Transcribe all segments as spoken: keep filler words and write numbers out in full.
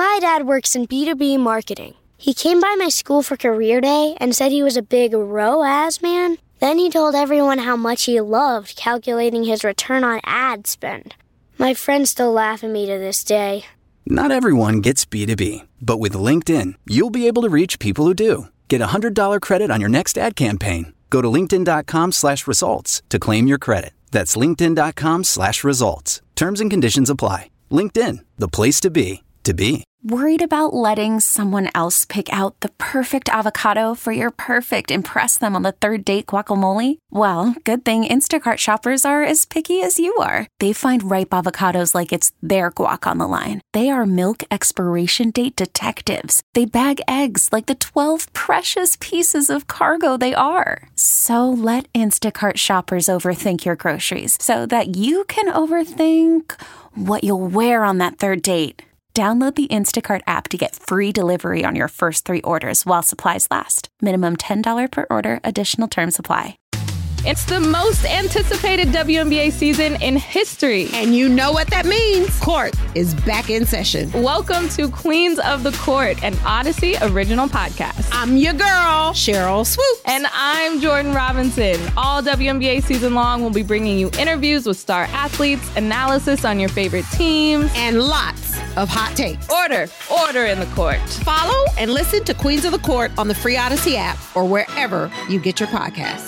My dad works in B two B marketing. He came by my school for career day and said he was a big R O A S man. Then he told everyone how much he loved calculating his return on ad spend. My friends still laugh at me to this day. Not everyone gets B two B, but with LinkedIn, you'll be able to reach people who do. Get a one hundred dollars credit on your next ad campaign. Go to linkedin.com slash results to claim your credit. That's linkedin.com slash results. Terms and conditions apply. LinkedIn, the place to be, to be. Worried about letting someone else pick out the perfect avocado for your perfect impress them on the third date guacamole? Well, good thing Instacart shoppers are as picky as you are. They find ripe avocados like it's their guac on the line. They are milk expiration date detectives. They bag eggs like the twelve precious pieces of cargo they are. So let Instacart shoppers overthink your groceries so that you can overthink what you'll wear on that third date. Download the Instacart app to get free delivery on your first three orders while supplies last. Minimum ten dollars per order. Additional terms apply. It's the most anticipated W N B A season in history. And you know what that means. Court is back in session. Welcome to Queens of the Court, an Odyssey original podcast. I'm your girl, Cheryl Swoops. And I'm Jordan Robinson. All W N B A season long, we'll be bringing you interviews with star athletes, analysis on your favorite teams, and lots of hot takes. Order, order in the court. Follow and listen to Queens of the Court on the free Odyssey app or wherever you get your podcasts.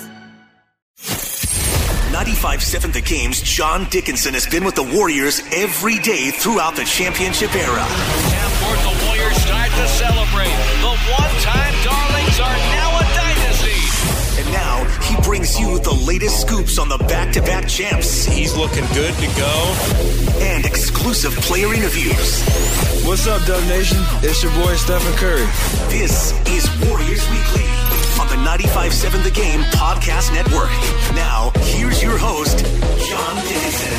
ninety-five point seven The Game's John Dickinson has been with the Warriors every day throughout the championship era. Half court, the Warriors start to celebrate. The one-time darlings are now a dynasty. And now he brings you the latest scoops on the back-to-back champs. He's looking good to go. And exclusive player interviews. What's up, Dub Nation? It's your boy, Stephen Curry. This is Warriors Weekly on the ninety-five point seven The Game Podcast Network. Now, here's your host, John Dickinson.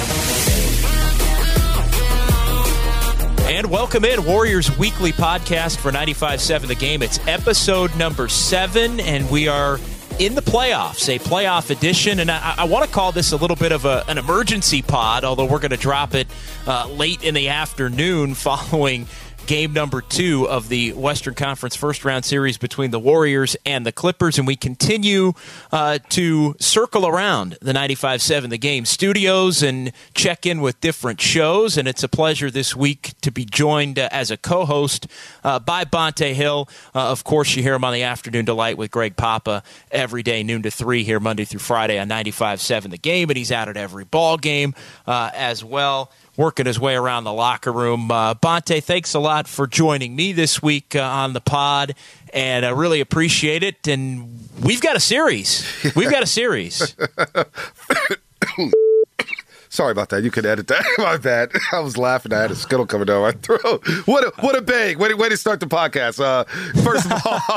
And welcome in, Warriors Weekly Podcast for ninety-five point seven The Game. It's episode number seven, and we are in the playoffs, a playoff edition. And I, I want to call this a little bit of a, an emergency pod, although we're going to drop it uh, late in the afternoon following game number two of the Western Conference first-round series between the Warriors and the Clippers, and we continue uh, to circle around the ninety-five point seven The Game studios and check in with different shows, and it's a pleasure this week to be joined uh, as a co-host uh, by Bonta Hill. Uh, of course, you hear him on the Afternoon Delight with Greg Papa every day, noon to three here, Monday through Friday on ninety-five point seven The Game, and he's out at every ball game uh, as well, working his way around the locker room. Uh, Bonta, thanks a lot for joining me this week uh, on the pod, and I really appreciate it. And we've got a series. We've got a series. Sorry about that. You can edit that. My bad. I was laughing. I had a skittle coming down my throat. What a, what a bang. Way to, way to start the podcast. Uh, first of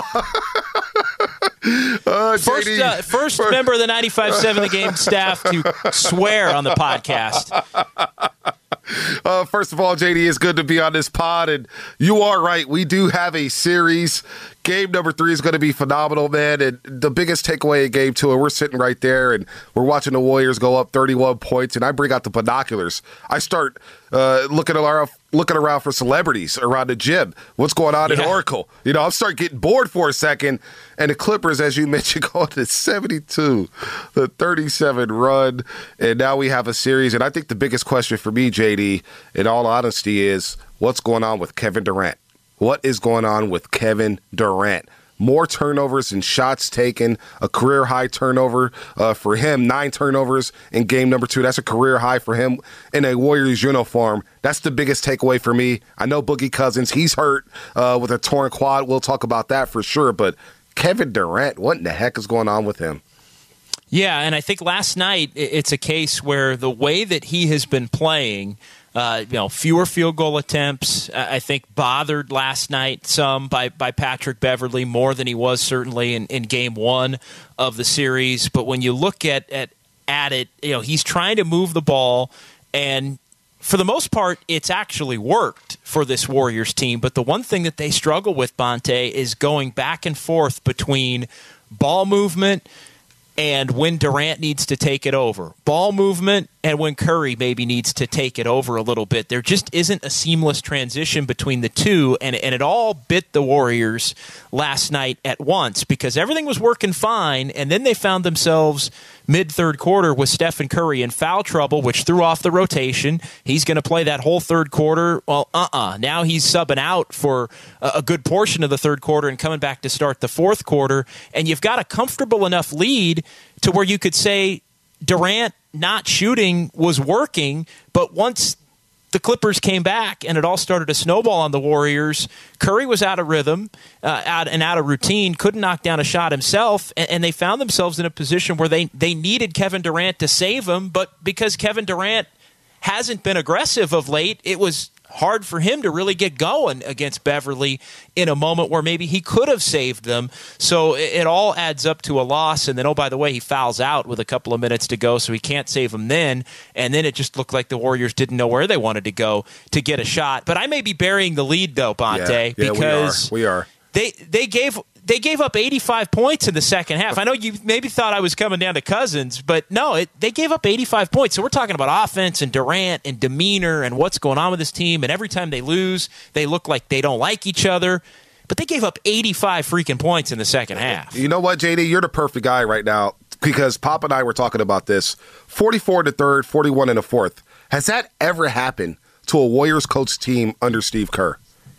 all, uh, first, J D, uh, first, first member of the ninety-five point seven The Game staff to swear on the podcast. Uh, first of all, J D, it's good to be on this pod, and you are right. We do have a series. Game number three is going to be phenomenal, man, and the biggest takeaway in game two, and we're sitting right there, and we're watching the Warriors go up thirty-one points, and I bring out the binoculars. I start uh, looking around, looking around for celebrities around the gym. What's going on yeah. in Oracle? You know, I'm starting getting bored for a second, and the Clippers, as you mentioned, going to seventy-two, the thirty-seven run, and now we have a series, and I think the biggest question for me, J D, in all honesty, is what's going on with Kevin Durant? What is going on with Kevin Durant? More turnovers and shots taken, a career-high turnover uh, for him, nine turnovers in game number two. That's a career high for him in a Warriors uniform. That's the biggest takeaway for me. I know Boogie Cousins, he's hurt uh, with a torn quad. We'll talk about that for sure. But Kevin Durant, what in the heck is going on with him? Yeah, and I think last night it's a case where the way that he has been playing – Uh, you know, fewer field goal attempts, uh, I think bothered last night some by, by Patrick Beverley more than he was certainly in, in game one of the series. But when you look at, at, at it, you know, he's trying to move the ball, and for the most part, it's actually worked for this Warriors team. But the one thing that they struggle with, Bonta, is going back and forth between ball movement and when Durant needs to take it over. Ball movement and when Curry maybe needs to take it over a little bit. There just isn't a seamless transition between the two, and, and it all bit the Warriors last night at once because everything was working fine, and then they found themselves mid-third quarter with Stephen Curry in foul trouble, which threw off the rotation. He's going to play that whole third quarter. Well, uh-uh. Now he's subbing out for a, a good portion of the third quarter and coming back to start the fourth quarter, and you've got a comfortable enough lead to where you could say Durant not shooting was working, but once the Clippers came back and it all started to snowball on the Warriors, Curry was out of rhythm uh, out and out of routine, couldn't knock down a shot himself, and, and they found themselves in a position where they, they needed Kevin Durant to save them, but because Kevin Durant hasn't been aggressive of late, it was hard for him to really get going against Beverly in a moment where maybe he could have saved them. So it, it all adds up to a loss. And then, oh, by the way, he fouls out with a couple of minutes to go, so he can't save them then. And then it just looked like the Warriors didn't know where they wanted to go to get a shot. But I may be burying the lead, though, Bonte, yeah, yeah, because we are. We are. They, they gave... They gave up eighty-five points in the second half. I know you maybe thought I was coming down to Cousins, but no, it, they gave up eighty-five points. So we're talking about offense and Durant and demeanor and what's going on with this team. And every time they lose, they look like they don't like each other. But they gave up eighty-five freaking points in the second half. You know what, J D? You're the perfect guy right now because Pop and I were talking about this. forty-four in the third, forty-one in the fourth. Has that ever happened to a Warriors coach team under Steve Kerr?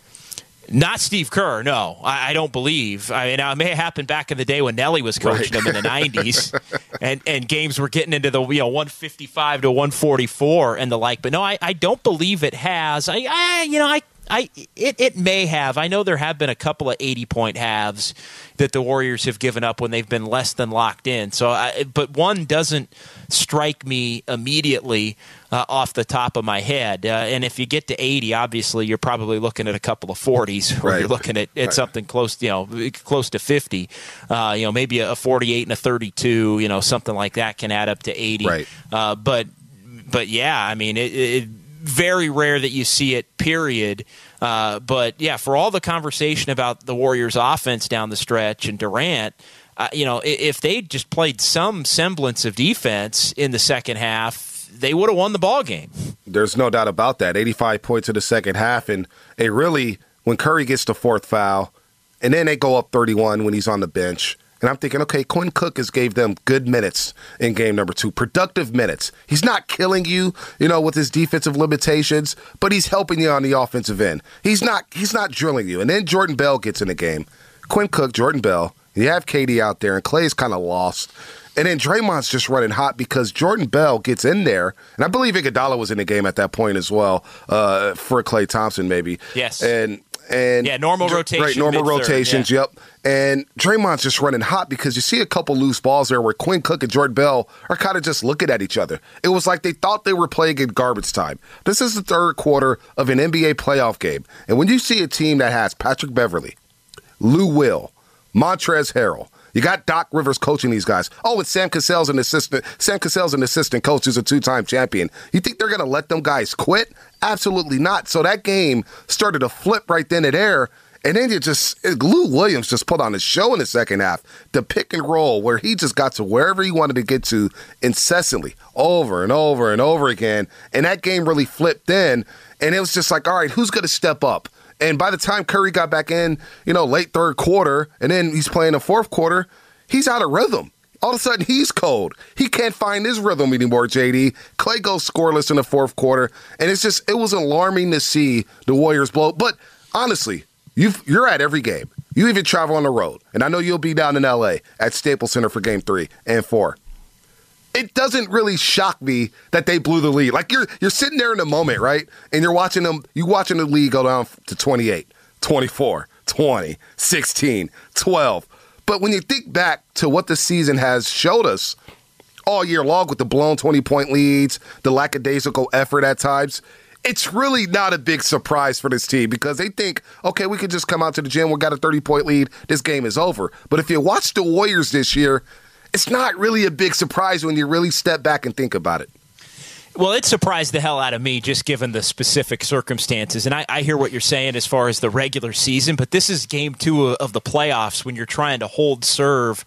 Not Steve Kerr, no. I, I don't believe. I mean, it may have happened back in the day when Nelly was coaching right. them in the nineties, and, and games were getting into the you know one fifty-five to one forty-four and the like. But no, I, I don't believe it has. I, I you know I. I it, it may have. I know there have been a couple of eighty-point halves that the Warriors have given up when they've been less than locked in. So, I, but one doesn't strike me immediately uh, off the top of my head. Uh, and if you get to eighty, obviously you're probably looking at a couple of forties, where right. you're looking at, at right. something close, you know, close to fifty. Uh, you know, maybe a forty-eight and a thirty-two. You know, something like that can add up to eighty. Right. Uh, but, but yeah, I mean, it. it very rare that you see it, period. Uh, but, yeah, for all the conversation about the Warriors' offense down the stretch and Durant, uh, you know, if they just played some semblance of defense in the second half, they would have won the ball game. There's no doubt about that. eighty-five points in the second half, and it really, when Curry gets the fourth foul, and then they go up thirty-one when he's on the bench, and I'm thinking, okay, Quinn Cook has gave them good minutes in game number two, productive minutes. He's not killing you, you know, with his defensive limitations, but he's helping you on the offensive end. He's not he's not drilling you. And then Jordan Bell gets in the game. Quinn Cook, Jordan Bell, you have K D out there, and Clay's kind of lost. And then Draymond's just running hot because Jordan Bell gets in there, and I believe Iguodala was in the game at that point as well, uh, for Klay Thompson maybe. Yes. And And yeah, normal rotation. Right, normal rotations, yeah. Yep. And Draymond's just running hot because you see a couple loose balls there where Quinn Cook and Jordan Bell are kind of just looking at each other. It was like they thought they were playing in garbage time. This is the third quarter of an N B A playoff game. And when you see a team that has Patrick Beverly, Lou Will, Montrezl Harrell, you got Doc Rivers coaching these guys. Oh, and Sam Cassell's an assistant. Sam Cassell's an assistant coach who's a two-time champion. You think they're going to let them guys quit? Absolutely not. So that game started to flip right then and there. And then you just, Lou Williams just put on a show in the second half. The pick and roll where he just got to wherever he wanted to get to incessantly, over and over and over again. And that game really flipped then. And it was just like, all right, who's going to step up? And by the time Curry got back in, you know, late third quarter, and then he's playing the fourth quarter, he's out of rhythm. All of a sudden, he's cold. He can't find his rhythm anymore, J D. Clay goes scoreless in the fourth quarter, and it's just, it was alarming to see the Warriors blow. But honestly, you've, you're at every game. You even travel on the road, and I know you'll be down in L A at Staples Center for game three and four. It doesn't really shock me that they blew the lead. Like, you're you're sitting there in the moment, right? And you're watching them, you watching the lead go down to twenty-eight, twenty-four, twenty, sixteen, twelve. But when you think back to what the season has showed us all year long with the blown twenty-point leads, the lackadaisical effort at times, it's really not a big surprise for this team because they think, okay, we could just come out to the gym, we got a thirty-point lead, this game is over. But if you watch the Warriors this year, it's not really a big surprise when you really step back and think about it. Well, it surprised the hell out of me just given the specific circumstances. And I, I hear what you're saying as far as the regular season, but this is game two of the playoffs when you're trying to hold serve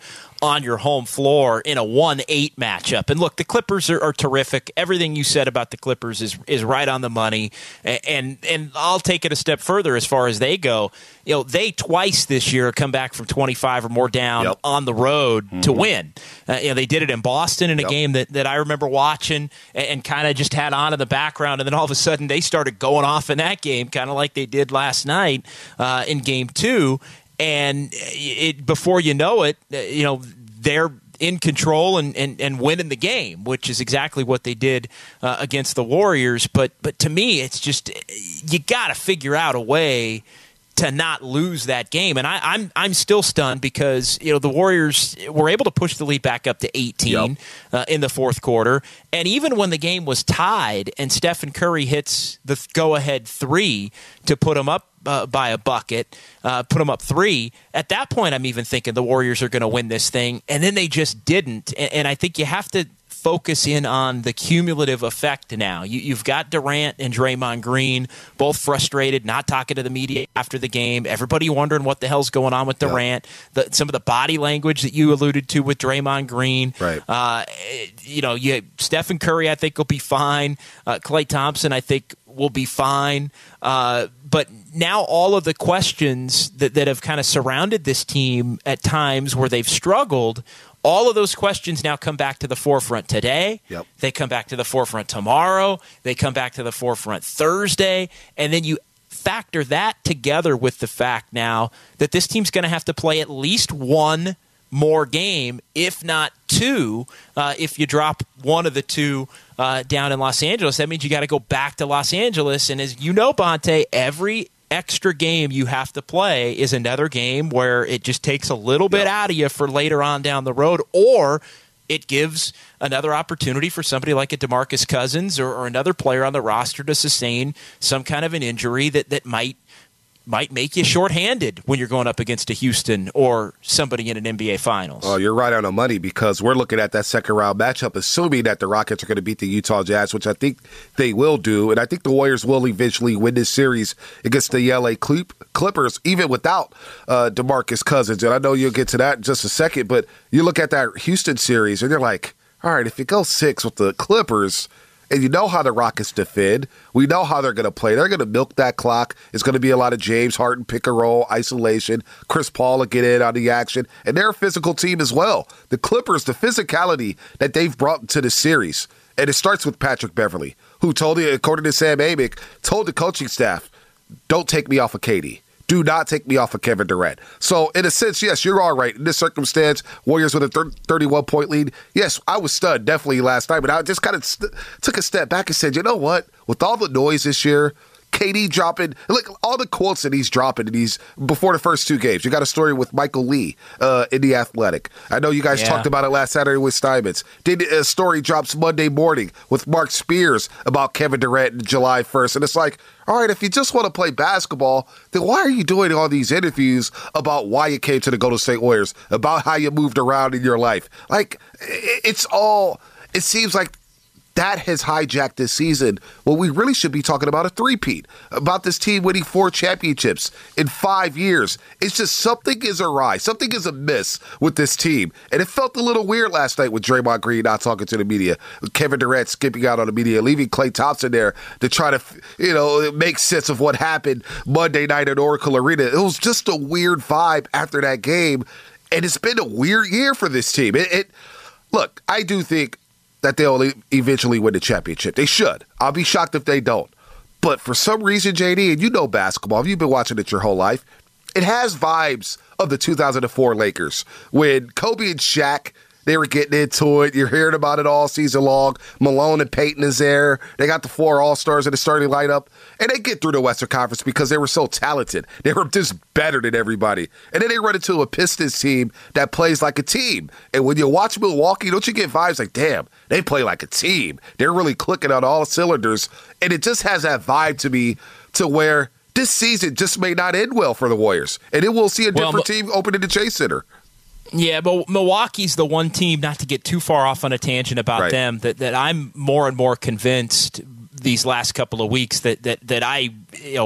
on your home floor in a one eight matchup. And look, the Clippers are, are terrific. Everything you said about the Clippers is is right on the money. And, and and I'll take it a step further as far as they go. You know, they twice this year come back from twenty-five or more down yep. on the road mm-hmm. to win. Uh, you know, they did it in Boston in a yep. game that, that I remember watching and, and kind of just had on in the background. And then all of a sudden they started going off in that game, kind of like they did last night uh, in game two. And it, before you know it, you know, they're in control and, and, and winning the game, which is exactly what they did uh, against the Warriors. But but to me, it's just you got to figure out a way to not lose that game. And I, I'm I'm still stunned because, you know, the Warriors were able to push the lead back up to eighteen yep. uh, in the fourth quarter. And even when the game was tied and Stephen Curry hits the go-ahead three to put them up uh, by a bucket, uh, put them up three, at that point I'm even thinking the Warriors are going to win this thing. And then they just didn't. And, and I think you have to focus in on the cumulative effect now. You, you've got Durant and Draymond Green both frustrated, not talking to the media after the game. Everybody wondering what the hell's going on with Durant. Yep. The, some of the body language that you alluded to with Draymond Green. Right. Uh, you know, you, Stephen Curry, I think, will be fine. Uh, Klay Thompson, I think, will be fine. Uh, but now all of the questions that, that have kind of surrounded this team at times where they've struggled, all of those questions now come back to the forefront today. Yep. They come back to the forefront tomorrow. They come back to the forefront Thursday. And then you factor that together with the fact now that this team's going to have to play at least one more game, if not two, uh, if you drop one of the two uh, down in Los Angeles. That means you got to go back to Los Angeles. And as you know, Bonte, every extra game you have to play is another game where it just takes a little bit out of you for later on down the road, or it gives another opportunity for somebody like a DeMarcus Cousins or, or another player on the roster to sustain some kind of an injury that, that might might make you shorthanded when you're going up against a Houston or somebody in an N B A Finals. Oh, you're right on the money because we're looking at that second round matchup, assuming that the Rockets are going to beat the Utah Jazz, which I think they will do. And I think the Warriors will eventually win this series against the L A Clippers, even without uh, DeMarcus Cousins. And I know you'll get to that in just a second, but you look at that Houston series and you're like, all right, if you go six with the Clippers, and you know how the Rockets defend. We know how they're going to play. They're going to milk that clock. It's going to be a lot of James Harden pick and roll, isolation. Chris Paul will get in on the action. And they're a physical team as well. The Clippers, the physicality that they've brought to the series, and it starts with Patrick Beverley, who told, according to Sam Amick, told the coaching staff, don't take me off of K D. Do not take me off of Kevin Durant. So, in a sense, yes, you're all right. In this circumstance, Warriors with a thirty-one point lead. Yes, I was stunned definitely last night, but I just kind of st- took a step back and said, you know what? With all the noise this year, K D dropping, look, all the quotes that he's dropping in these before the first two games. You got a story with Michael Lee uh, in The Athletic. I know you guys yeah. talked about it last Saturday with Steinmetz. Then a story drops Monday morning with Mark Spears about Kevin Durant on July first. And it's like, all right, if you just want to play basketball, then why are you doing all these interviews about why you came to the Golden State Warriors, about how you moved around in your life? Like, it's all, it seems like that has hijacked this season. Well, we really should be talking about a three-peat, about this team winning four championships in five years. It's just something is awry. Something is amiss with this team. And it felt a little weird last night with Draymond Green not talking to the media, Kevin Durant skipping out on the media, leaving Klay Thompson there to try to, you know, make sense of what happened Monday night at Oracle Arena. It was just a weird vibe after that game. And it's been a weird year for this team. It, it look, I do think that they'll eventually win the championship. They should. I'll be shocked if they don't. But for some reason, J D, and you know basketball, you've been watching it your whole life, it has vibes of the two thousand four Lakers when Kobe and Shaq, they were getting into it. You're hearing about it all season long. Malone and Peyton is there. They got the four All-Stars in the starting lineup. And they get through the Western Conference because they were so talented. They were just better than everybody. And then they run into a Pistons team that plays like a team. And when you watch Milwaukee, don't you get vibes like, damn, they play like a team. They're really clicking on all cylinders. And it just has that vibe to me to where this season just may not end well for the Warriors. And then we'll see a different well, team open in the Chase Center. Yeah, but Milwaukee's the one team, not to get too far off on a tangent about right. them, that, that I'm more and more convinced these last couple of weeks that that, that I, you know,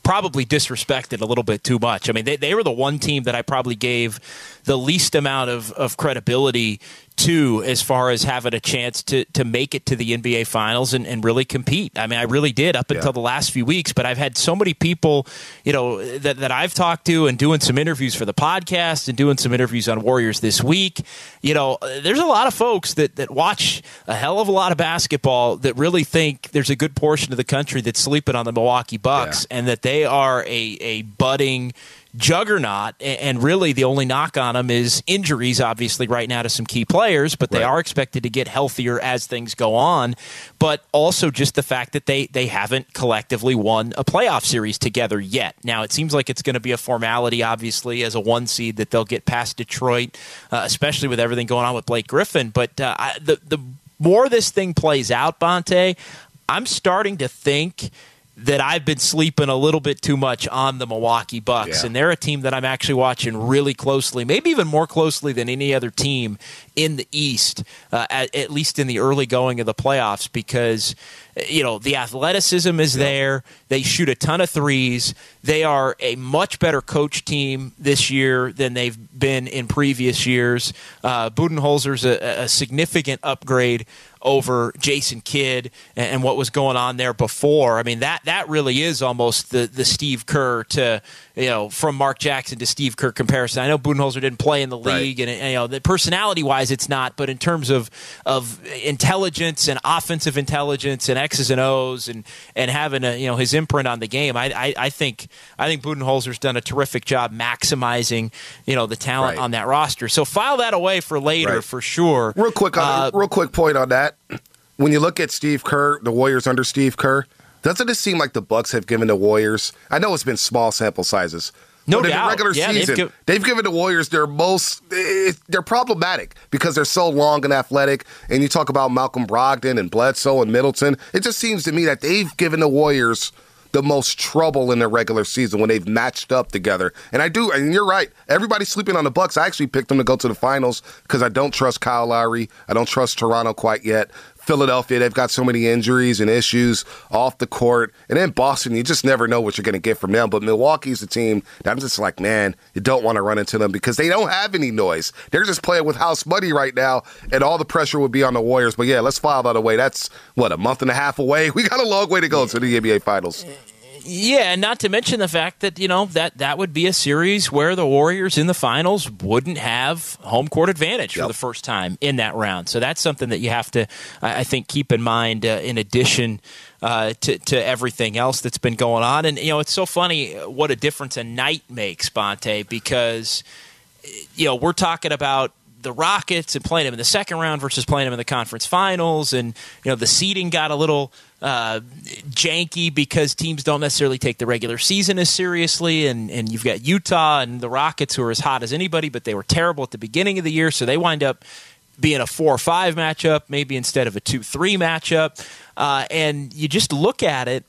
probably disrespected a little bit too much. I mean, they, they were the one team that I probably gave the least amount of, of credibility to as far as having a chance to to make it to the N B A Finals and, and really compete. I mean, I really did up until yeah. the last few weeks, but I've had so many people, you know, that, that I've talked to and doing some interviews for the podcast and doing some interviews on Warriors this week. You know, there's a lot of folks that, that watch a hell of a lot of basketball that really think there's a good portion of the country that's sleeping on the Milwaukee Bucks yeah. and that they are a, a budding juggernaut, and really the only knock on them is injuries, obviously, right now to some key players, but they right. are expected to get healthier as things go on, but also just the fact that they, they haven't collectively won a playoff series together yet. Now, it seems like it's going to be a formality, obviously, as a one seed that they'll get past Detroit, uh, especially with everything going on with Blake Griffin, but uh, I, the, the more this thing plays out, Bonte, I'm starting to think that I've been sleeping a little bit too much on the Milwaukee Bucks, yeah. and they're a team that I'm actually watching really closely, maybe even more closely than any other team in the East, uh, at, at least in the early going of the playoffs, because you know the athleticism is yeah. there. They shoot a ton of threes. They are a much better coach team this year than they've been in previous years. Uh, Budenholzer's a, a significant upgrade over Jason Kidd and what was going on there before. I mean, that that really is almost the, the Steve Kerr to, you know, from Mark Jackson to Steve Kerr comparison. I know Budenholzer didn't play in the league, right. and, and you know, the personality-wise it's not, but in terms of of intelligence and offensive intelligence and X's and O's and, and having a, you know, his imprint on the game, I I, I think I think Budenholzer's done a terrific job maximizing, you know, the talent right. on that roster. So file that away for later right. for sure. Real quick, uh, real quick point on that. When you look at Steve Kerr, the Warriors under Steve Kerr, doesn't it seem like the Bucks have given the Warriors, I know it's been small sample sizes, no but doubt. in the regular yeah, season, they've, gi- they've given the Warriors their most, they're problematic because they're so long and athletic, and you talk about Malcolm Brogdon and Bledsoe and Middleton, it just seems to me that they've given the Warriors the most trouble in the regular season when they've matched up together. And I do, and you're right, everybody's sleeping on the Bucks. I actually picked them to go to the finals because I don't trust Kyle Lowry. I don't trust Toronto quite yet. Philadelphia, they've got so many injuries and issues off the court. And then Boston, you just never know what you're going to get from them. But Milwaukee's a team that I'm just like, man, you don't want to run into them because they don't have any noise. They're just playing with house money right now, and all the pressure would be on the Warriors. But yeah, let's file that away. That's, what, a month and a half away? We got a long way to go to the N B A Finals. Yeah, and not to mention the fact that, you know, that, that would be a series where the Warriors in the finals wouldn't have home court advantage yep. for the first time in that round. So that's something that you have to, I think, keep in mind uh, in addition uh, to, to everything else that's been going on. And, you know, it's so funny what a difference a night makes, Bonte, because, you know, we're talking about the Rockets and playing them in the second round versus playing them in the conference finals. And, you know, the seeding got a little uh, janky because teams don't necessarily take the regular season as seriously. And, and you've got Utah and the Rockets who are as hot as anybody, but they were terrible at the beginning of the year. So they wind up being a four or five matchup, maybe instead of a two three matchup. Uh, and you just look at it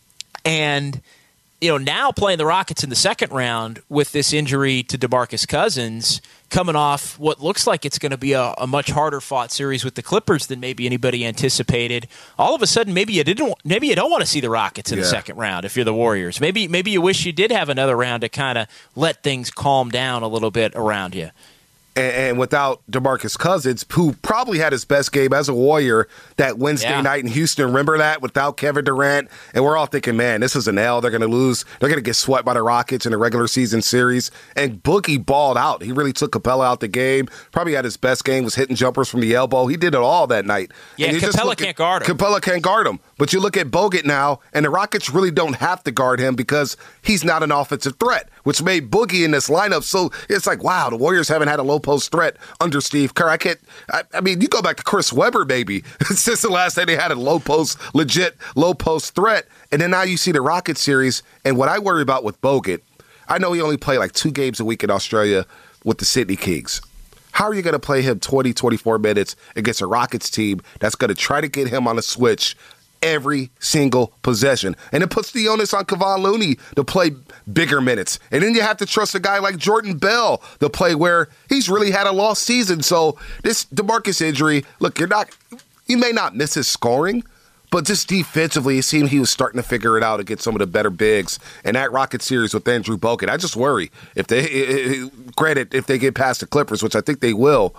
and, you know, now playing the Rockets in the second round with this injury to DeMarcus Cousins, coming off what looks like it's going to be a, a much harder fought series with the Clippers than maybe anybody anticipated. All of a sudden, maybe you didn't. Maybe you don't want to see the Rockets in yeah. the second round if you're the Warriors. Maybe maybe you wish you did have another round to kind of let things calm down a little bit around you. And, and without DeMarcus Cousins, who probably had his best game as a Warrior that Wednesday yeah. night in Houston. Remember that? Without Kevin Durant. And we're all thinking, man, this is an L. They're going to lose. They're going to get swept by the Rockets in the regular season series. And Boogie balled out. He really took Capella out the game. Probably had his best game, was hitting jumpers from the elbow. He did it all that night. Yeah, Capella can't guard him. Capella can't guard him. But you look at Bogut now, and the Rockets really don't have to guard him because he's not an offensive threat, which made Boogie in this lineup. So it's like, wow, the Warriors haven't had a low-post threat under Steve Kerr. I can't, I, I mean, you go back to Chris Webber, maybe. Since the last time they had a low-post, legit low-post threat. And then now you see the Rockets series. And what I worry about with Bogut, I know he only played like two games a week in Australia with the Sydney Kings. How are you going to play him twenty, twenty-four minutes against a Rockets team that's going to try to get him on a switch every single possession? And it puts the onus on Kevon Looney to play bigger minutes. And then you have to trust a guy like Jordan Bell to play where he's really had a lost season. So this DeMarcus injury, look, you're not, you may not miss his scoring, But just defensively, it seemed he was starting to figure it out against some of the better bigs. And that Rocket series with Andrew Bogut, I just worry. If they, it, it, granted, if they get past the Clippers, which I think they will,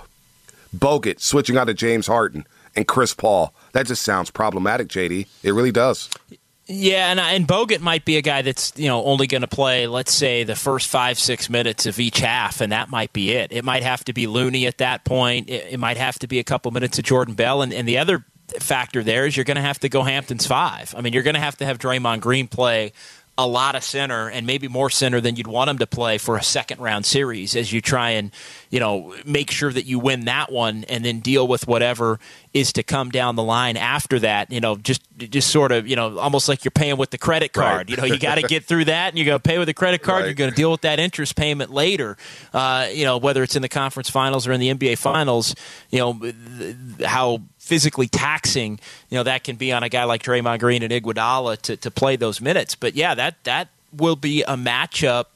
Bogut switching out to James Harden and Chris Paul, that just sounds problematic, J D. It really does. Yeah, and and Bogut might be a guy that's, you know, only going to play, let's say, the first five, six minutes of each half, and that might be it. It might have to be Looney at that point. It, it might have to be a couple minutes of Jordan Bell. And, and the other factor there is you're going to have to go Hamptons five. I mean, you're going to have to have Draymond Green play a lot of center and maybe more center than you'd want him to play for a second-round series as you try and, you know, make sure that you win that one and then deal with whatever is to come down the line after that. You know, just just sort of, you know, almost like you're paying with the credit card. Right. You know, you got to get through that, and you're going to pay with the credit card. Right. You're going to deal with that interest payment later. Uh, you know, whether it's in the conference finals or in the N B A finals, you know, how physically taxing, you know, that can be on a guy like Draymond Green and Iguodala to, to play those minutes. But, yeah, that that will be a matchup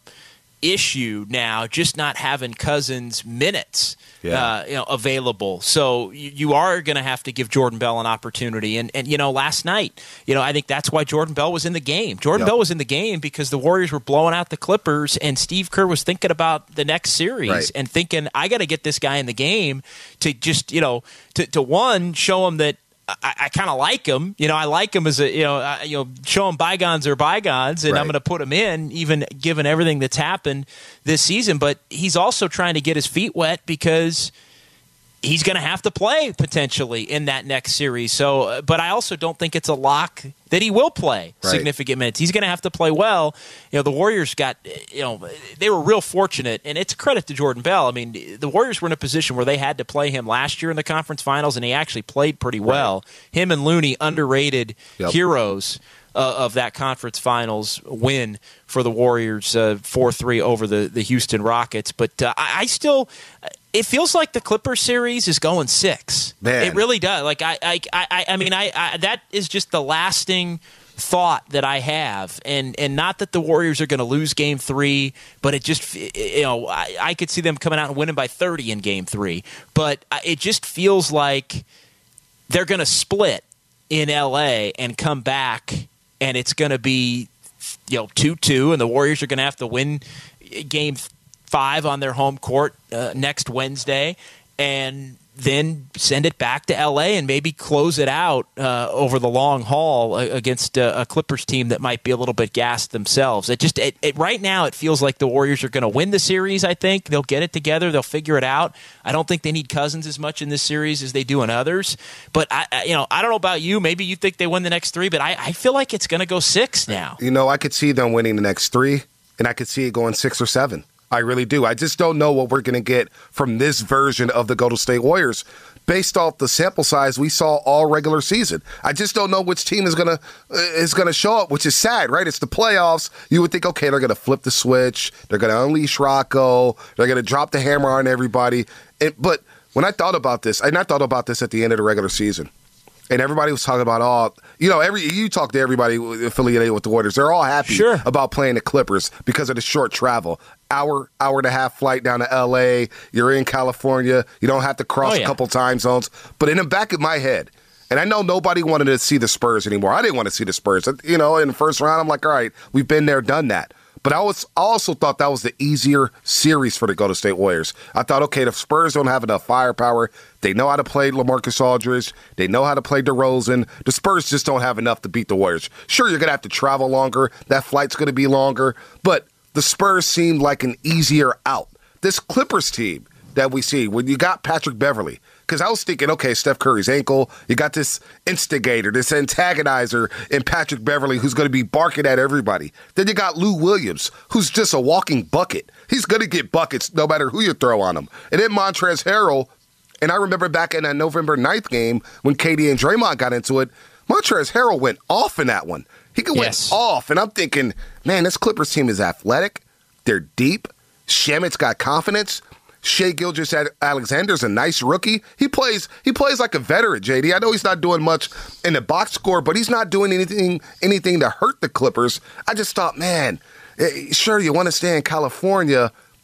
issue now, just not having Cousins minutes yeah. uh, you know, available. So you, you are going to have to give Jordan Bell an opportunity. And, and, you know, last night, you know, I think that's why Jordan Bell was in the game. Jordan yep. Bell was in the game because the Warriors were blowing out the Clippers, and Steve Kerr was thinking about the next series right. and thinking, I got to get this guy in the game to just, you know, to, to one, show him that I, I kind of like him. You know, I like him as a, you know, uh, you know, show him bygones are bygones, and right. I'm going to put him in, even given everything that's happened this season. But he's also trying to get his feet wet because he's going to have to play potentially in that next series. So, uh, but I also don't think it's a lock that he will play right. significant minutes. He's going to have to play well. You know, the Warriors got, you know, they were real fortunate, and it's a credit to Jordan Bell. I mean, the Warriors were in a position where they had to play him last year in the conference finals, and he actually played pretty well. Right. Him and Looney, underrated yep. heroes uh, of that conference finals win for the Warriors, uh, four three over the, the Houston Rockets. But uh, I, I still... It feels like the Clippers series is going six. Man. It really does. Like I, I, I, I mean, I, I, that is just the lasting thought that I have, and and not that the Warriors are going to lose Game Three, but it just, you know, I, I could see them coming out and winning by thirty in Game Three. But it just feels like they're going to split in L A and come back, and it's going to be, you know, two two, and the Warriors are going to have to win Game Five on their home court uh, next Wednesday, and then send it back to L A and maybe close it out uh, over the long haul against a, a Clippers team that might be a little bit gassed themselves. It just it, it, right now it feels like the Warriors are going to win the series. I think they'll get it together. They'll figure it out. I don't think they need Cousins as much in this series as they do in others. But I, I you know, I don't know about you. Maybe you think they win the next three, but I, I feel like it's going to go six now. You know, I could see them winning the next three, and I could see it going six or seven. I really do. I just don't know what we're going to get from this version of the Golden State Warriors based off the sample size we saw all regular season. I just don't know which team is going to uh, is going to show up, which is sad, right? It's the playoffs. You would think, okay, they're going to flip the switch. They're going to unleash Rocco. They're going to drop the hammer on everybody. And, but when I thought about this, and I thought about this at the end of the regular season, and everybody was talking about, oh, you know, every you talk to everybody affiliated with the Warriors. They're all happy sure. about playing the Clippers because of the short travel. Hour, hour and a half flight down to L A. You're in California. You don't have to cross oh, yeah. a couple time zones. But in the back of my head, and I know nobody wanted to see the Spurs anymore. I didn't want to see the Spurs. You know, in the first round, I'm like, all right, we've been there, done that. But I was I also thought that was the easier series for the Golden State Warriors. I thought, okay, the Spurs don't have enough firepower. They know how to play LaMarcus Aldridge. They know how to play DeRozan. The Spurs just don't have enough to beat the Warriors. Sure, you're going to have to travel longer. That flight's going to be longer. But the Spurs seemed like an easier out. This Clippers team that we see, when you got Patrick Beverley, because I was thinking, okay, Steph Curry's ankle, you got this instigator, this antagonizer in Patrick Beverley who's going to be barking at everybody. Then you got Lou Williams, who's just a walking bucket. He's going to get buckets no matter who you throw on him. And then Montrezl Harrell, and I remember back in that November ninth game when K D and Draymond got into it, Montrezl Harrell went off in that one. He could yes. went off, and I'm thinking, man, this Clippers team is athletic. They're deep. Shamit's got confidence. Shai Gilgeous-Alexander's a nice rookie. He plays he plays like a veteran, J D. I know he's not doing much in the box score, but he's not doing anything anything to hurt the Clippers. I just thought, man, sure, you want to stay in California, but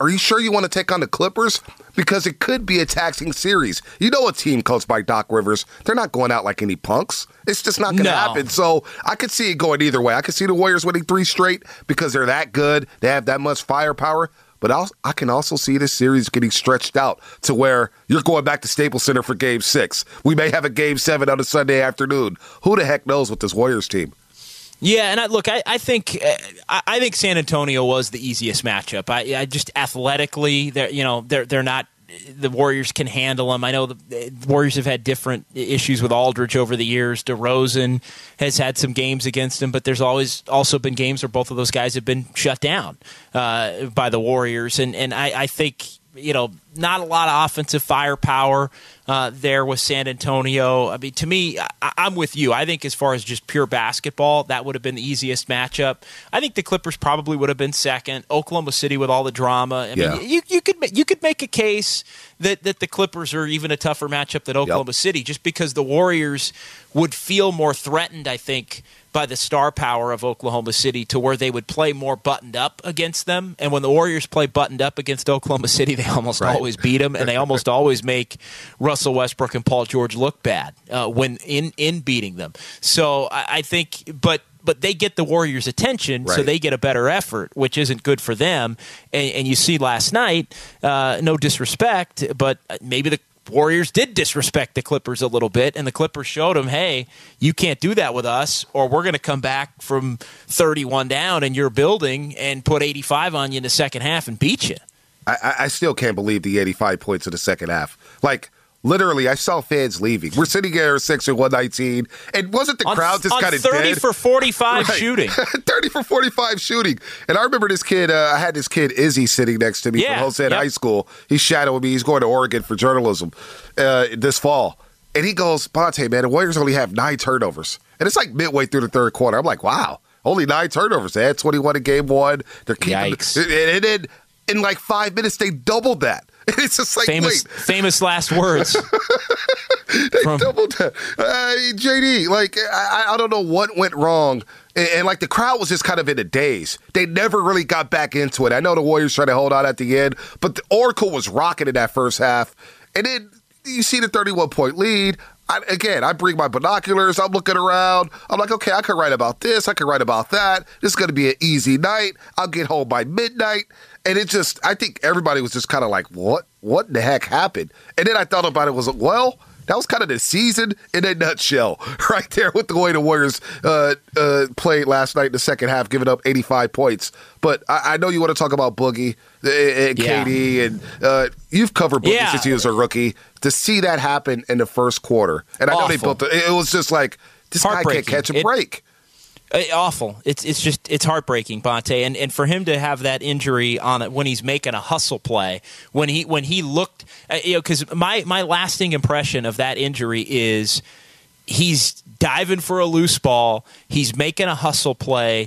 are you sure you want to take on the Clippers? Because it could be a taxing series. You know a team coached by Doc Rivers, they're not going out like any punks. It's just not going to No. happen. So I could see it going either way. I could see the Warriors winning three straight because they're that good. They have that much firepower. But I'll, I can also see this series getting stretched out to where you're going back to Staples Center for game six. We may have a game seven on a Sunday afternoon. Who the heck knows with this Warriors team? Yeah, and I, look, I, I think uh, I think San Antonio was the easiest matchup. I, I just athletically, they're you know they're they're not. The Warriors can handle them. I know the Warriors have had different issues with Aldridge over the years. DeRozan has had some games against him, but there's always also been games where both of those guys have been shut down uh, by the Warriors. And and I, I think, you know, not a lot of offensive firepower uh, there with San Antonio. I mean, to me, I, I'm with you. I think as far as just pure basketball, that would have been the easiest matchup. I think the Clippers probably would have been second. Oklahoma City with all the drama. I Yeah. mean, you, you could you could make a case that, that the Clippers are even a tougher matchup than Oklahoma Yep. City, just because the Warriors would feel more threatened, I think, by the star power of Oklahoma City, to where they would play more buttoned up against them. And when the Warriors play buttoned up against Oklahoma City, they almost Right. always beat them, and they almost always make Russell Westbrook and Paul George look bad uh, when in, in beating them. So I, I think, but but they get the Warriors' attention, so Right. they get a better effort, which isn't good for them. And, and you see last night, uh, no disrespect, but maybe the Warriors did disrespect the Clippers a little bit, and the Clippers showed them, hey, you can't do that with us, or we're going to come back from thirty-one down in your building and put eighty-five on you in the second half and beat you. I, I still can't believe the eighty-five points in the second half. Like, literally, I saw fans leaving. We're sitting here at six or one nineteen, and wasn't the On- crowd just on kind of thirty dead? for forty-five Right. shooting. thirty for forty-five shooting. And I remember this kid, uh, I had this kid, Izzy, sitting next to me Yeah, from Hosea yep. High School. He's shadowing me. He's going to Oregon for journalism uh, this fall. And he goes, Bonte, man, the Warriors only have nine turnovers. And it's like midway through the third quarter. I'm like, wow, only nine turnovers. They had twenty-one in game one. They're keeping Yikes. And, and then in like five minutes, they doubled that. And it's just like, Famous, wait. famous last words. They From- doubled that. Uh, J D, like, I, I don't know what went wrong. And, and, like, the crowd was just kind of in a daze. They never really got back into it. I know the Warriors tried to hold on at the end, but the Oracle was rocking in that first half. And then you see the thirty-one point lead. I, again, I bring my binoculars. I'm looking around. I'm like, okay, I can write about this. I can write about that. This is going to be an easy night. I'll get home by midnight. And it just, I think everybody was just kind of like, what? What the heck happened? And then I thought about it was, well, that was kind of the season in a nutshell right there with the way the Warriors uh, uh, played last night in the second half, giving up eighty-five points. But I, I know you want to talk about Boogie and Yeah. K D, and uh, you've covered Boogie Yeah. since he was a rookie. To see that happen in the first quarter, and I know they Awful. built it, it was just like, this guy can't Heartbreaking. catch a It- break. Uh, Awful. It's it's just it's heartbreaking, Bonte, and and for him to have that injury on it when he's making a hustle play, when he when he looked, uh, you know, because my my lasting impression of that injury is he's diving for a loose ball, he's making a hustle play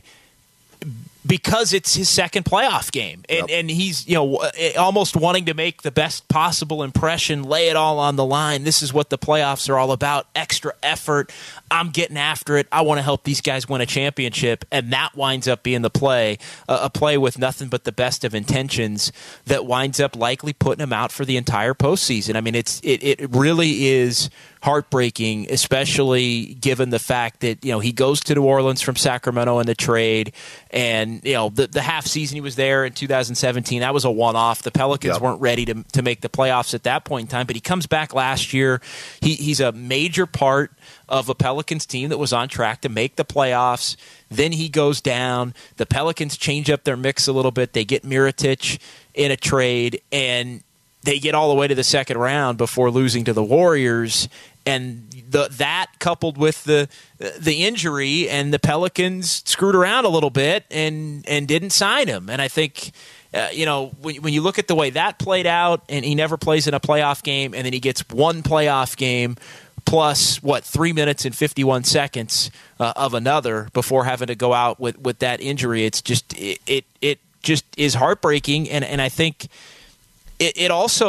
because it's his second playoff game, and Yep. and he's you know almost wanting to make the best possible impression, lay it all on the line. This is what the playoffs are all about: extra effort. I'm getting after it. I want to help these guys win a championship, and that winds up being the play, uh, a play with nothing but the best of intentions that winds up likely putting him out for the entire postseason. I mean, it's it it really is heartbreaking, especially given the fact that you know he goes to New Orleans from Sacramento in the trade, and you know the the half season he was there in two thousand seventeen, that was a one off. The Pelicans Yep. weren't ready to to make the playoffs at that point in time, but he comes back last year. He he's a major part of a Pelicans team that was on track to make the playoffs. Then he goes down. The Pelicans change up their mix a little bit. They get Mirotic in a trade, and they get all the way to the second round before losing to the Warriors. And the, that coupled with the the injury, and the Pelicans screwed around a little bit and and didn't sign him. And I think, uh, you know, when, when you look at the way that played out, and he never plays in a playoff game, and then he gets one playoff game plus, what, three minutes and fifty-one seconds uh, of another before having to go out with, with that injury, it's just it, it, it just is heartbreaking. And, and I think it, it also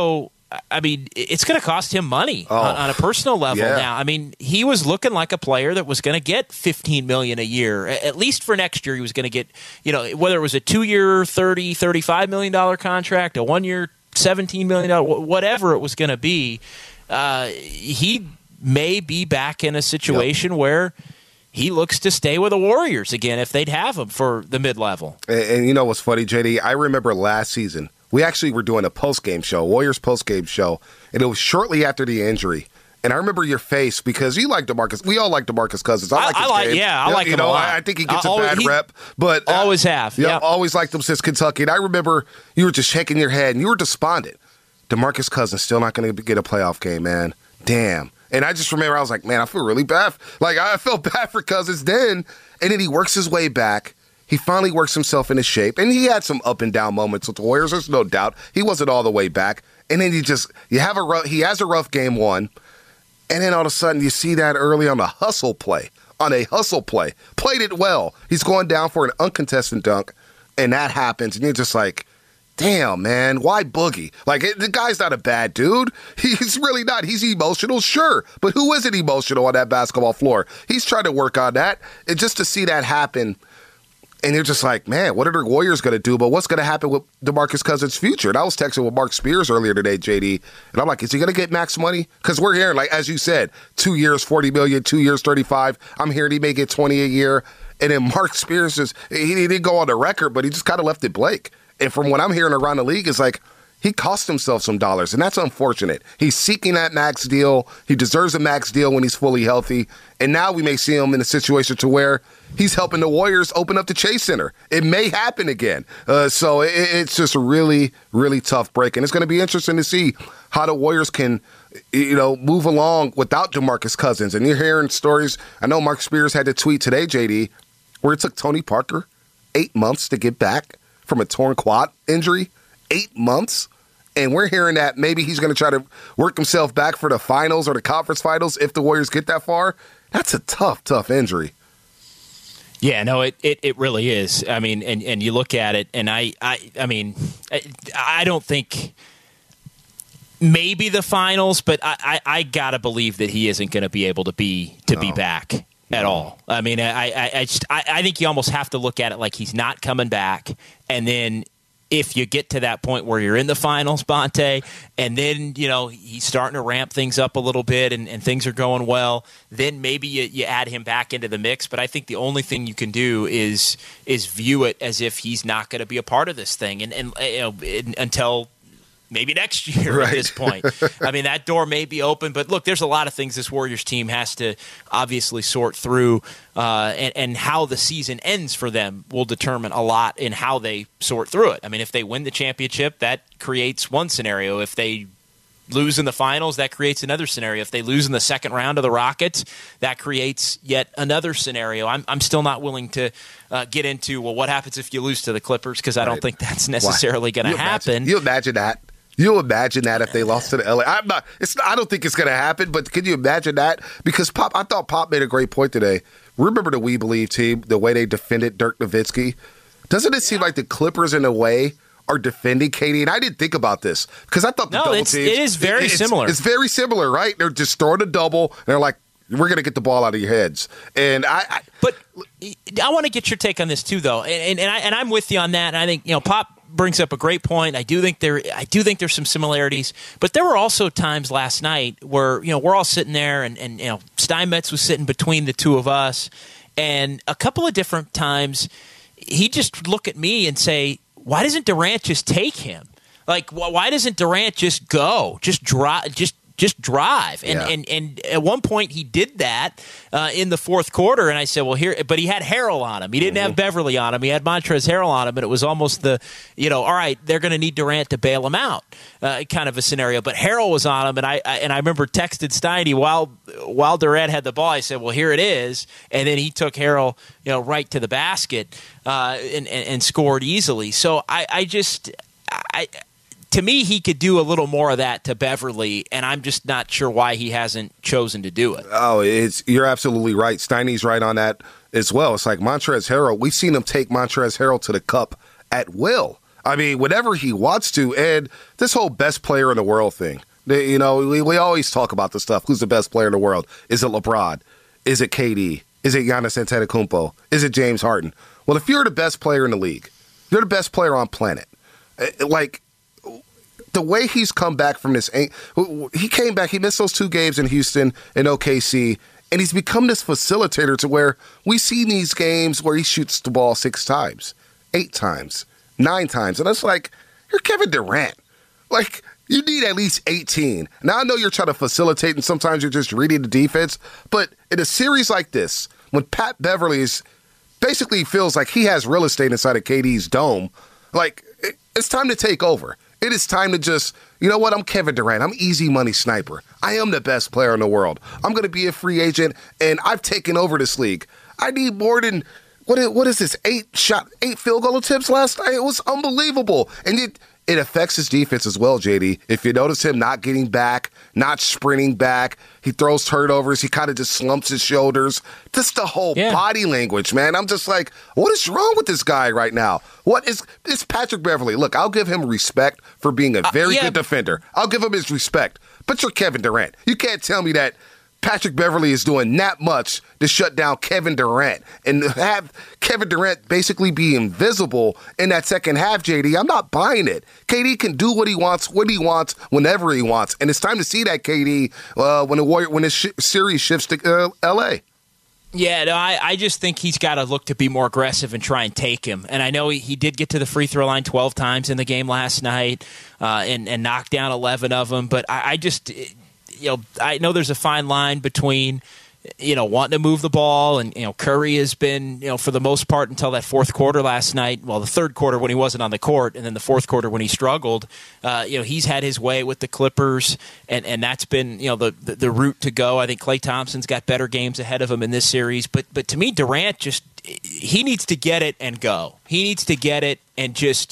I mean, it's going to cost him money oh, on, on a personal level yeah. now. I mean, he was looking like a player that was going to get fifteen million dollars a year. At least for next year, he was going to get, you know, whether it was a two-year, thirty, thirty-five million dollars contract, a one-year, seventeen million dollars, whatever it was going to be, uh, he may be back in a situation yep. where he looks to stay with the Warriors again if they'd have him for the mid-level. And, and you know what's funny, J D? I remember last season, we actually were doing a post-game show, Warriors post-game show, and it was shortly after the injury. And I remember your face because you like DeMarcus. We all like DeMarcus Cousins. I like I, his I like, game. Yeah, I you like know, him you know, a lot. I think he gets I, a bad he, rep, but always uh, have. Yeah, yep. always liked him since Kentucky. And I remember you were just shaking your head and you were despondent. DeMarcus Cousins still not going to get a playoff game, man. Damn. And I just remember I was like, man, I feel really bad. Like I felt bad for Cousins then, and then he works his way back. He finally works himself into shape, and he had some up and down moments with the Warriors. There's no doubt he wasn't all the way back. And then you just you have a rough, he has a rough game one, and then all of a sudden you see that early on a hustle play, on a hustle play, played it well. He's going down for an uncontested dunk, and that happens, and you're just like, damn, man, why Boogie? Like, the guy's not a bad dude. He's really not. He's emotional, sure, but who isn't emotional on that basketball floor? He's trying to work on that, and just to see that happen. And you're just like, man, what are the Warriors going to do? But what's going to happen with DeMarcus Cousins' future? And I was texting with Mark Spears earlier today, J D, and I'm like, is he going to get max money? Because we're hearing, like, as you said, two years, forty million dollars, two years, thirty-five. I'm hearing he may get twenty a year. And then Mark Spears, just, he, he didn't go on the record, but he just kind of left it blank. And from what I'm hearing around the league, it's like, he cost himself some dollars, and that's unfortunate. He's seeking that max deal. He deserves a max deal when he's fully healthy. And now we may see him in a situation to where he's helping the Warriors open up the Chase Center. It may happen again. Uh, so it, it's just a really, really tough break. And it's going to be interesting to see how the Warriors can, you know, move along without DeMarcus Cousins. And you're hearing stories. I know Mark Spears had to tweet today, J D, where it took Tony Parker eight months to get back from a torn quad injury. Eight months. And we're hearing that maybe he's going to try to work himself back for the finals or the conference finals if the Warriors get that far. That's a tough, tough injury. Yeah, no, it, it, it really is. I mean, and, and you look at it, and I I, I mean, I, I don't think maybe the finals, but I, I, I got to believe that he isn't going to be able to be to no. be back at no. all. I mean, I I, I, just, I I think you almost have to look at it like he's not coming back, and then if you get to that point where you're in the finals, Bonte, and then, you know, he's starting to ramp things up a little bit and, and things are going well, then maybe you, you add him back into the mix. But I think the only thing you can do is is view it as if he's not going to be a part of this thing and, and you know, in, until maybe next year right. at this point. I mean, that door may be open. But, look, there's a lot of things this Warriors team has to obviously sort through, uh, and, and how the season ends for them will determine a lot in how they sort through it. I mean, if they win the championship, that creates one scenario. If they lose in the finals, that creates another scenario. If they lose in the second round of the Rockets, that creates yet another scenario. I'm I'm still not willing to uh, get into, well, what happens if you lose to the Clippers, because I right. don't think that's necessarily going to happen. You imagine that? You imagine that if they lost to the L A. I'm not. It's. Not, I don't think it's going to happen. But can you imagine that? Because Pop, I thought Pop made a great point today. Remember the We Believe team, the way they defended Dirk Nowitzki. Doesn't it seem like the Clippers, in a way, are defending K D? And I didn't think about this because I thought the no, double it's, teams. it is very it's, similar. It's very similar, right? They're just throwing a double. And they're like, we're going to get the ball out of your heads. And I. I but I want to get your take on this too, though, and and, I, and I'm with you on that. And I think, you know, Pop brings up a great point. I do think there I do think there's some similarities, but there were also times last night where, you know, we're all sitting there and, and you know, Steinmetz was sitting between the two of us, and a couple of different times he'd just look at me and say, why doesn't Durant just take him? Like, why doesn't Durant just go? Just drive just Just drive. And, yeah. and and at one point he did that uh, in the fourth quarter, and I said, well, here, but he had Harrell on him. He didn't mm-hmm. have Beverly on him. He had Montrezl Harrell on him, and it was almost the, you know, all right, they're going to need Durant to bail him out uh, kind of a scenario. But Harrell was on him, and I, I and I remember texted Steiny while while Durant had the ball. I said, well, here it is, and then he took Harrell, you know, right to the basket uh, and, and and scored easily. So I, I just I. To me, he could do a little more of that to Beverly, and I'm just not sure why he hasn't chosen to do it. Oh, it's you're absolutely right. Steiny's right on that as well. It's like Montrezl Harrell. We've seen him take Montrezl Harrell to the cup at will. I mean, whenever he wants to. And this whole best player in the world thing, you know, we, we always talk about this stuff. Who's the best player in the world? Is it LeBron? Is it K D? Is it Giannis Antetokounmpo? Is it James Harden? Well, if you're the best player in the league, you're the best player on planet. Like, the way he's come back from this, he came back, he missed those two games in Houston and O K C, and he's become this facilitator to where we see these games where he shoots the ball six times, eight times, nine times. And it's like, you're Kevin Durant. Like, you need at least eighteen. Now, I know you're trying to facilitate, and sometimes you're just reading the defense, but in a series like this, when Pat Beverly is basically feels like he has real estate inside of K D's dome, like, it's time to take over. It is time to just, you know what, I'm Kevin Durant. I'm easy money sniper. I am the best player in the world. I'm going to be a free agent, and I've taken over this league. I need more than, what is, what is this, eight shot, eight field goal attempts last night? It was unbelievable. And it it affects his defense as well, J D. If you notice him not getting back, not sprinting back, he throws turnovers, he kind of just slumps his shoulders. Just the whole yeah. body language, man. I'm just like, what is wrong with this guy right now? What is it's Patrick Beverly? Look, I'll give him respect for being a very uh, yeah. good defender. I'll give him his respect. But you're Kevin Durant. You can't tell me that Patrick Beverly is doing that much to shut down Kevin Durant and have Kevin Durant basically be invisible in that second half, J D. I'm not buying it. K D can do what he wants, when he wants, whenever he wants. And it's time to see that, K D, uh, when the Warrior, when the sh- series shifts to uh, L A. Yeah, no, I, I just think he's got to look to be more aggressive and try and take him. And I know he, he did get to the free throw line twelve times in the game last night uh, and, and knocked down eleven of them. But I, I just... It, You know, I know there's a fine line between, you know, wanting to move the ball, and, you know, Curry has been, you know, for the most part until that fourth quarter last night, well, the third quarter when he wasn't on the court, and then the fourth quarter when he struggled, uh, you know, he's had his way with the Clippers, and, and that's been, you know, the, the the route to go. I think Klay Thompson's got better games ahead of him in this series, but but to me, Durant just, he needs to get it and go. He needs to get it and just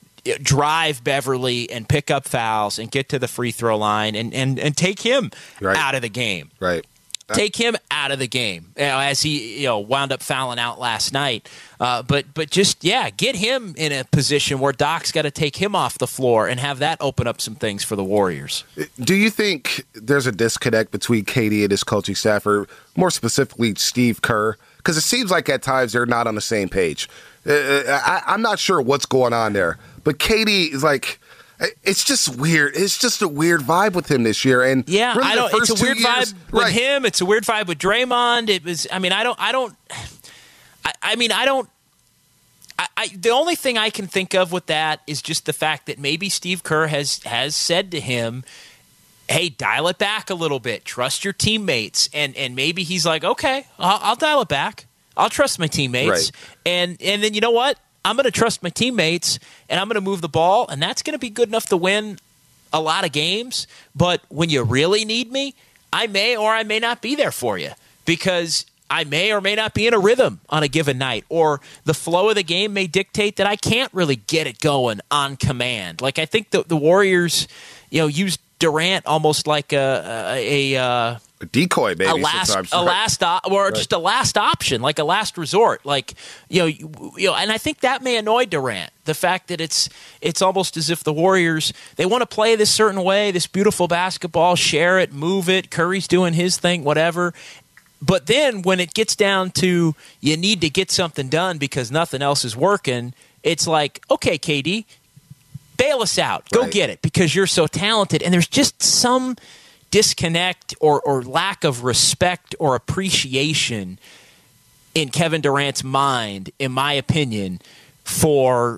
drive Beverly and pick up fouls and get to the free throw line and, and, and take him right. out of the game. Right. Take him out of the game, you know, as he you know wound up fouling out last night. Uh, but but just, yeah, get him in a position where Doc's got to take him off the floor and have that open up some things for the Warriors. Do you think there's a disconnect between K D and his coaching staff, or more specifically Steve Kerr? Because it seems like at times they're not on the same page. Uh, I, I'm not sure what's going on there. But K D is like, it's just weird. It's just a weird vibe with him this year. And yeah, really I don't. It's a weird years, vibe with right. him. It's a weird vibe with Draymond. It was. I mean, I don't. I don't. I, I mean, I don't. I, I, the only thing I can think of with that is just the fact that maybe Steve Kerr has has said to him, "Hey, dial it back a little bit. Trust your teammates." And and maybe he's like, "Okay, I'll, I'll dial it back. I'll trust my teammates." Right. And and then you know what? I'm going to trust my teammates, and I'm going to move the ball, and that's going to be good enough to win a lot of games. But when you really need me, I may or I may not be there for you, because I may or may not be in a rhythm on a given night, or the flow of the game may dictate that I can't really get it going on command. Like, I think the, the Warriors, you know, used Durant almost like a a, a, uh, a decoy, maybe a last, sometimes. a last, op- or right. just a last option, like a last resort. Like, you know, you, you know, and I think that may annoy Durant. The fact that it's it's almost as if the Warriors, they want to play this certain way, this beautiful basketball, share it, move it. Curry's doing his thing, whatever. But then when it gets down to you need to get something done because nothing else is working, it's like, okay, K D, bail us out. Go right. get it, because you're so talented. And there's just some disconnect or, or lack of respect or appreciation in Kevin Durant's mind, in my opinion, for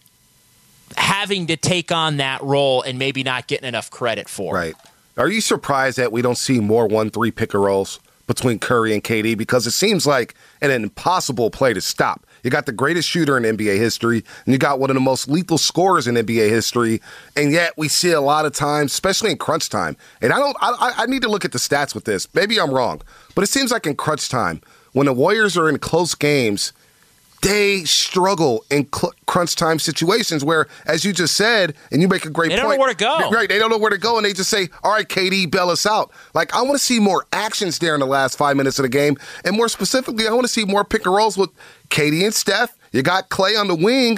having to take on that role and maybe not getting enough credit for it. Right. Are you surprised that we don't see more one three pick and rolls between Curry and K D? Because it seems like an impossible play to stop. You got the greatest shooter in N B A history, and you got one of the most lethal scorers in N B A history, and yet we see a lot of times, especially in crunch time. And I don't, I, I need to look at the stats with this. Maybe I'm wrong, but it seems like in crunch time, when the Warriors are in close games, they struggle in cl- crunch time situations where, as you just said, and you make a great point. They don't point, know where to go. Right, they don't know where to go, and they just say, all right, K D, bail us out. Like, I want to see more actions there in the last five minutes of the game, and more specifically, I want to see more pick and rolls with K D and Steph. You got Klay on the wing.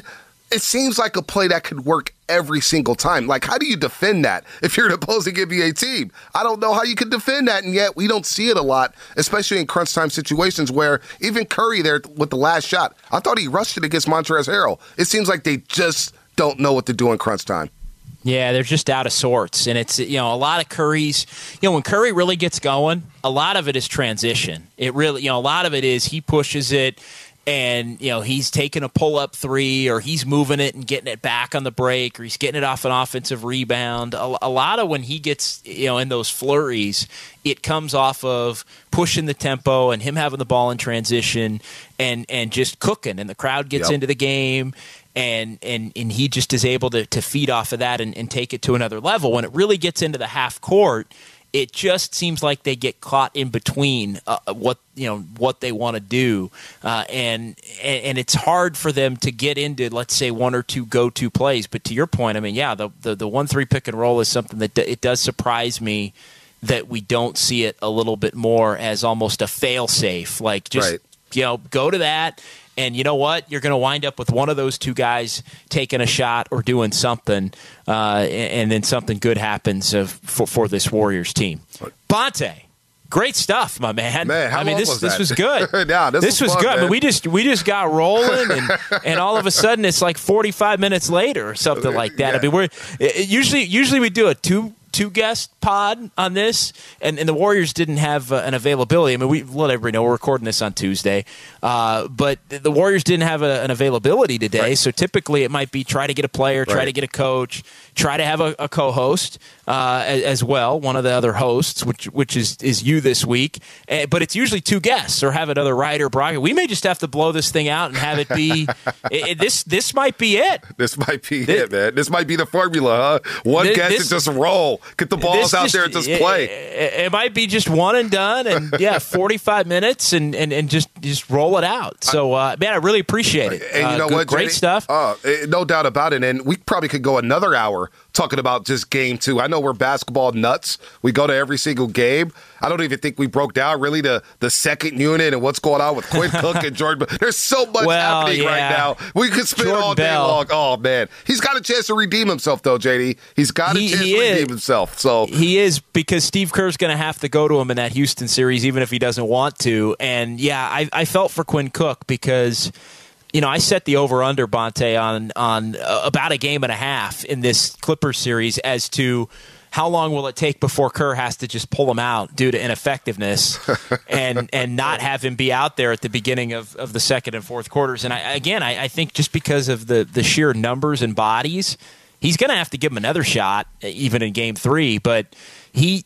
it seems like a play that could work every single time. Like, how do you defend that if you're an opposing N B A team? I don't know how you can defend that, and yet we don't see it a lot, especially in crunch time situations where even Curry there with the last shot, I thought he rushed it against Montrezl Harrell. It seems like they just don't know what to do in crunch time. Yeah, they're just out of sorts. And it's, you know, a lot of Curry's, you know, when Curry really gets going, a lot of it is transition. It really, you know, a lot of it is he pushes it and, you know, he's taking a pull-up three or he's moving it and getting it back on the break or he's getting it off an offensive rebound. A, a lot of when he gets, you know, in those flurries, it comes off of pushing the tempo and him having the ball in transition and, and just cooking. And the crowd gets Yep. into the game. And, and and he just is able to, to feed off of that and, and take it to another level. When it really gets into the half court, it just seems like they get caught in between uh, what you know what they want to do, uh, and, and and it's hard for them to get into, let's say, one or two go-to plays. But to your point, I mean, yeah, the the, the one three pick and roll is something that d- it does surprise me that we don't see it a little bit more as almost a fail-safe, like just Right. you know go to that. And you know what? You're going to wind up with one of those two guys taking a shot or doing something, uh, and, and then something good happens uh, for, for this Warriors team. Bonte, great stuff, my man. Man, how I mean, long this was this that? was good. Yeah, this this was was fun, good. I mean, man. we just we just got rolling, and and all of a sudden it's like forty-five minutes later or something like that. Yeah. I mean, we're it, usually usually we do a two. two guest pod on this, and, and the Warriors didn't have uh, an availability. I mean, we let everybody know we're recording this on Tuesday, uh, but the Warriors didn't have a, an availability today. Right. So typically it might be try to get a player, try Right. to get a coach, try to have a, a co-host uh, as, as well, one of the other hosts, which which is is you this week. Uh, but it's usually two guests or have another writer. Brock. We may just have to blow this thing out and have it be it, it- this. This might be it. This might be This- it, man. This might be the formula, huh? One This- guess this- and just roll. Get the balls This out just- there and just it- play. It, it might be just one and done, and yeah, forty-five minutes, and, and, and just just roll it out. So, uh, man, I really appreciate it. And you Uh, know good- what, Great Jenny? stuff. Uh, eh, no doubt about it. And we probably could go another hour talking about just game two. I know we're basketball nuts. We go to every single game. I don't even think we broke down really the, the second unit and what's going on with Quinn Cook and Jordan. There's so much Well, happening yeah. right now. We could spend Jordan all day Bell. long. Oh, man. He's got a chance to redeem himself, though, J D. He's got a He- chance he to is. redeem himself. So He is, because Steve Kerr's going to have to go to him in that Houston series, even if he doesn't want to. And, yeah, I, I felt for Quinn Cook because – you know, I set the over-under, Bonte, on on uh, about a game and a half in this Clippers series as to how long will it take before Kerr has to just pull him out due to ineffectiveness and and not have him be out there at the beginning of, of the second and fourth quarters. And, I, again, I, I think just because of the, the sheer numbers and bodies, he's going to have to give him another shot, even in game three. But he,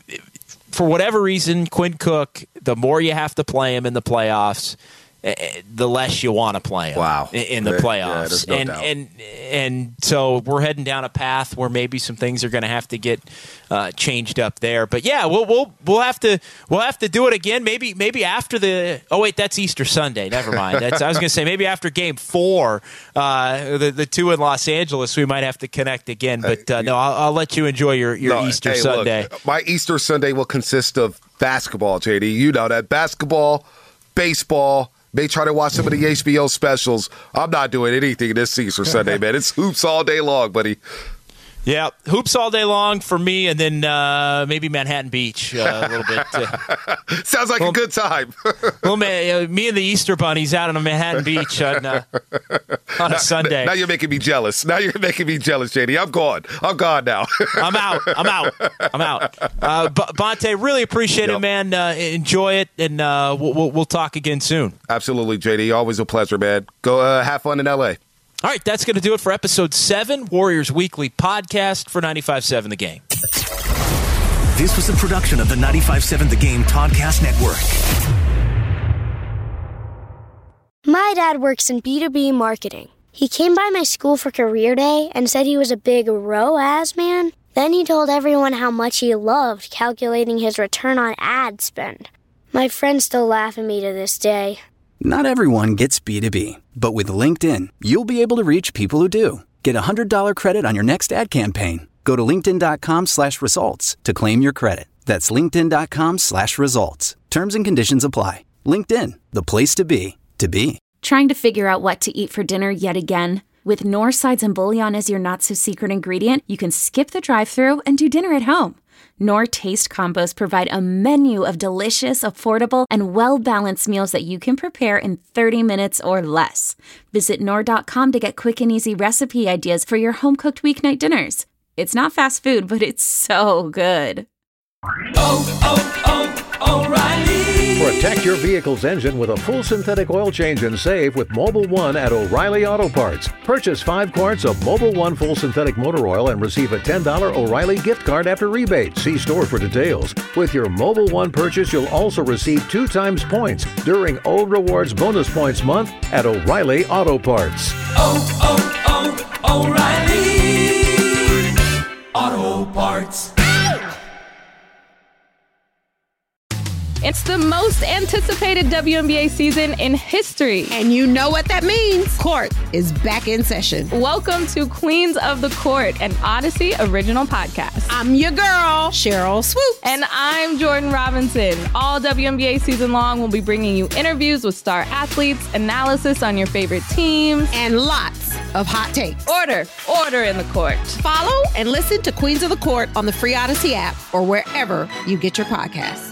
for whatever reason, Quinn Cook, the more you have to play him in the playoffs, the less you want to play him Wow. in the Yeah, playoffs. there's no and, doubt. and and so we're heading down a path where maybe some things are going to have to get uh, changed up there. But yeah, we'll we'll we'll have to we'll have to do it again. Maybe maybe after the oh wait, that's Easter Sunday. Never mind. That's I was going to say maybe after Game Four, uh, the the two in Los Angeles, we might have to connect again. But uh, no, I'll, I'll let you enjoy your your No, Easter hey, Sunday. Look, my Easter Sunday will consist of basketball, J D. You know that. Basketball, baseball. May try to watch some of the H B O specials. I'm not doing anything this Easter Sunday, man. It's hoops all day long, buddy. Yeah, hoops all day long for me, and then uh, maybe Manhattan Beach uh, a little bit. Uh, Sounds like well, a good time. well, man, uh, me and the Easter Bunnies out on Manhattan Beach on, uh, on a Sunday. Now you're making me jealous. Now you're making me jealous, J D. I'm gone. I'm gone now. I'm out. I'm out. I'm out. Uh, B- Bonte, really appreciate Yep. it, man. Uh, enjoy it, and uh, we'll, we'll, we'll talk again soon. Absolutely, J D. Always a pleasure, man. Go uh, have fun in L A. All right, that's going to do it for episode seven, Warriors Weekly Podcast for ninety-five point seven The Game. This was a production of the ninety-five point seven The Game Podcast Network. My dad works in B two B marketing. He came by my school for career day and said he was a big R O A S man. Then he told everyone how much he loved calculating his return on ad spend. My friends still laugh at me to this day. Not everyone gets B two B, but with LinkedIn, you'll be able to reach people who do. Get a one hundred dollars credit on your next ad campaign. Go to linkedin.com slash results to claim your credit. That's linkedin.com slash results. Terms and conditions apply. LinkedIn, the place to be, to be. Trying to figure out what to eat for dinner yet again? With Knorr sides and bouillon as your not-so-secret ingredient, you can skip the drive-thru and do dinner at home. Knorr Taste Combos provide a menu of delicious, affordable, and well-balanced meals that you can prepare in thirty minutes or less. Visit Knorr dot com to get quick and easy recipe ideas for your home-cooked weeknight dinners. It's not fast food, but it's so good. Oh, oh, oh, O'Reilly! Protect your vehicle's engine with a full synthetic oil change and save with Mobil one at O'Reilly Auto Parts. Purchase five quarts of Mobil one full synthetic motor oil and receive a ten dollars O'Reilly gift card after rebate. See store for details. With your Mobil one purchase, you'll also receive two times points during O Rewards Bonus Points Month at O'Reilly Auto Parts. Oh, oh, oh, O'Reilly Auto Parts. It's the most anticipated W N B A season in history. And you know what that means. Court is back in session. Welcome to Queens of the Court, an Odyssey original podcast. I'm your girl, Cheryl Swoop. And I'm Jordan Robinson. All W N B A season long, we'll be bringing you interviews with star athletes, analysis on your favorite teams, and lots of hot takes. Order, order in the court. Follow and listen to Queens of the Court on the free Odyssey app or wherever you get your podcasts.